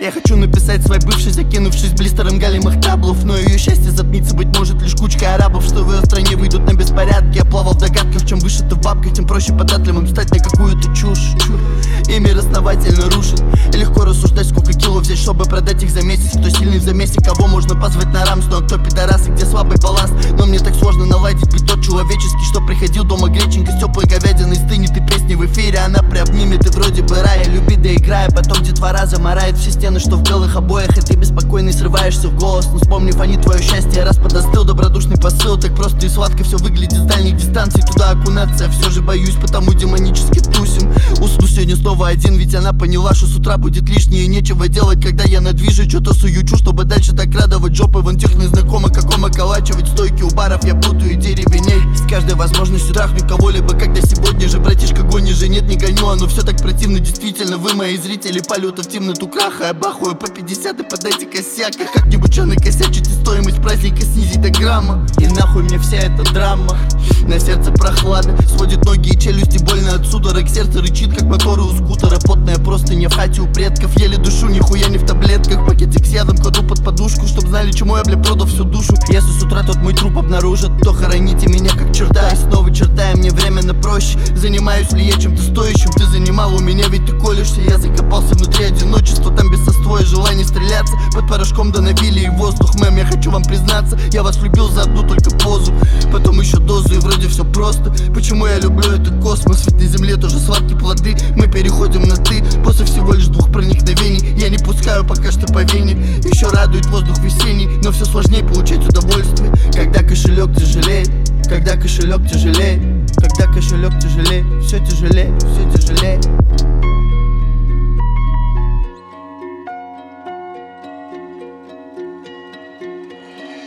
Я хочу написать своей бывшей, закинувшись блистером галимых таблов. Но ее счастье затмится, быть может, лишь кучка арабов, что в ее стране выйдут на беспорядки. Я плавал в догадках, чем выше ты в бабках, тем проще податливым стать на какую-то чушь. И мир основательно рушит, и легко рассуждать, сколько кило взять, чтобы продать их за месяц. Кто сильный в замесе, кого можно позвать на рамс, но кто пидорасы, где слабый баланс. Но мне так сложно наладить бит тот человеческий, что приходил дома греченька с теплой говядиной, стынет и песни в эфире. Она приобнимет и вроде бы рая, любит да играя. Потом детвора замарает все стены, что в белых обоях, и ты беспокойный срываешься в голос. Но вспомнив они твое счастье, раз подостыл добродушный посыл. Так просто и сладко все выглядит с дальних дистанций, туда окунаться я все же боюсь, потому демонически тусим. Усну сегодня снова один, ведь она поняла, что с утра будет лишнее, и нечего делать, когда я на движе что-то суючу, чтобы дальше так радовать жопы. Вон тех незнакомых, как околачивать стойки у баров, я путаю и деревеней. С каждой возможностью трахнуть кого-либо, когда сегодня же, братишка, гони же нет, не гоню. Оно все так противно, действительно, вы мои зрители полетов в темноту краха. Я бахаю по 50 и подайте косяк, а как-нибудь что накосячить и стоимость праздника снизить до грамма. И нахуй мне вся эта драма, на сердце прохлада, сводит ноги и челюсти больно от судорог. Сердце рычит, как моторы у скутера, потная простыня в хате у предков. Еле душу, нихуя не в таблетках, пакетик с ядом кладу под подушку, чтоб знали, чему я, бля, продал всю душу. Если с утра тот мой труп обнаружат, то хороните меня как черта. И снова черта, мне временно проще. Занимаюсь ли я чем-то стоящим? Ты занимал у меня, ведь ты колешься. Я закопался внутри одиночества, там без соства и желание стреляться. Под порошком донавили и воздух. Мэм, я хочу вам признаться, я вас любил за одну только позу, потом еще дозу, и вроде все просто. Почему я люблю этот космос? Ведь на земле тоже сладкие плоды. Мы переходим на ты после всего лишь 2 проникновений. Я не пускаю пока что по вене. Еще радует воздух весенний, но все сложнее получать удовольствие, когда кошелек тяжелеет, когда кошелек тяжелеет, когда кошелек тяжелеет, все тяжелее, все тяжелее.